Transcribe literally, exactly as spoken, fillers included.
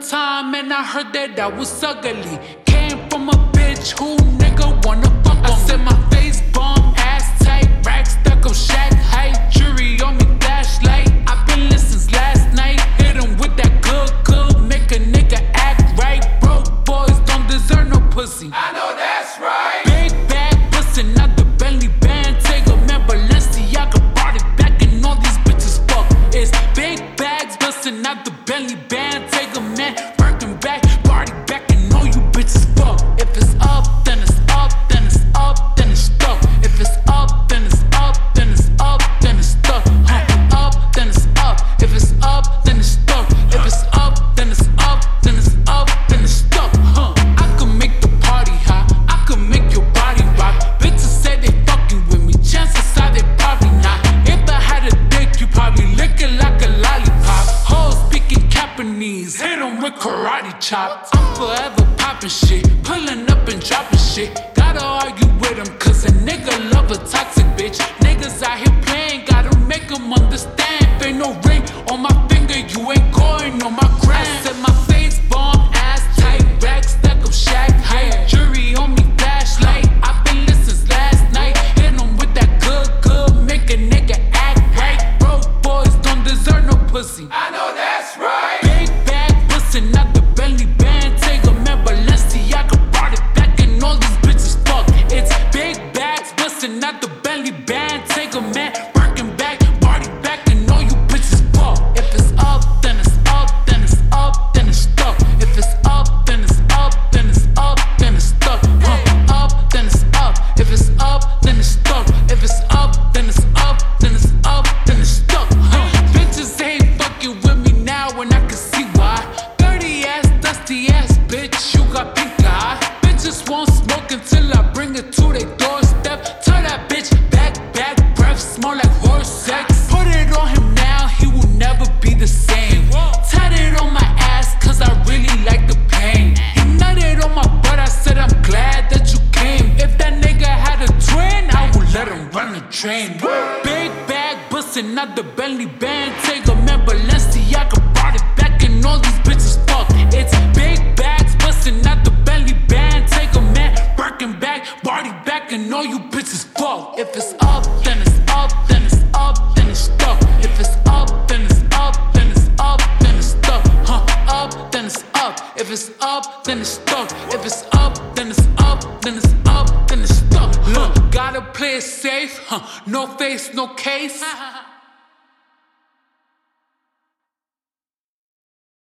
time and I heard that I was ugly. Came from a bitch who nigga wanna fuck on. I said my face bomb, ass tight, rack stuck on shack height, jury on me flashlight. I've been listening since last night. Hit him with that good, good, make a nigga act right. Broke boys don't deserve no pussy. I know that's right. Big bag bustin' out the Bentley band. Take a man, Balenciaga brought it back and all these bitches fuck. It's big bags bustin' out the Bentley band. Take a man, Birkin back, party back and all you bitches fuck. If it's up, then it's up, then it's up, then it's stuck. If it's up, then it's up, then it's up, then it's stuck. Huh. Up, then it's up. If it's up, then it's stuck. If it's up, then it's up, then it's up, then it's stuck. Huh. I can make the party hot. I can make your body rock. Bitches say they fucking with me. Chances are they probably not. If I had a dick, you probably lick it like a lollipop. Hoes speaking Japanese, hit 'em with karate chops. I'm forever popping shit, pulling up and dropping shit. Gotta argue with 'em cause a nigga love a toxic bitch. Niggas out here playing, gotta make 'em understand. If ain't no ring on my finger, you ain't going on my gram. I said my face bomb, ass tight, rack stack up shack height, jury on me flashlight. I've been listening since last night. Hit 'em with that good, good, make a nigga act right. Broke boys don't deserve no pussy. I know that's right. Big bag bustin' out the Bentley band. Take a man, Balenciaga brought it back and all these bitches fuck. It's big bags bustin' out the Bentley band. Take a man, Birkin back, party back and all you bitches fuck. If it's up, then it's up, then it's up, then it's stuck. If it's up, then it's up, then it's up, then it's stuck. Huh. Up, then it's up. If it's up, then it's stuck. If it's up, then it's up, then it's up, then it's stuck. Huh. Bitches ain't fucking with me now and I can see why. Dirty ass, dusty ass bitch, you got pink eye. Bitches won't smoke until I bring it to their doorstep. Tell that bitch back, back, breath smell like horse sex. Put it on him now, he will never be the same. Tatted on my ass cause I really like the pain. He nutted on my butt, I said I'm glad that you came. If that nigga had a twin, I would let him run the train. Big bag bustin' out the Bentley band. Take a man, Balenciaga brought it back and all these bitches fuck. It's big bags bustin' out the Bentley band. Take a man, Birkin back, party back and all you bitches fuck. If it's up, then it's up, then it's up, then it's stuck. If it's up, then it's up, then it's up, then it's stuck. Huh. Up, then it's up. If it's up, then it's stuck. If it's up, then it's up, then it's up, then it's stuck. Huh. Gotta play it safe, huh? No face, no case.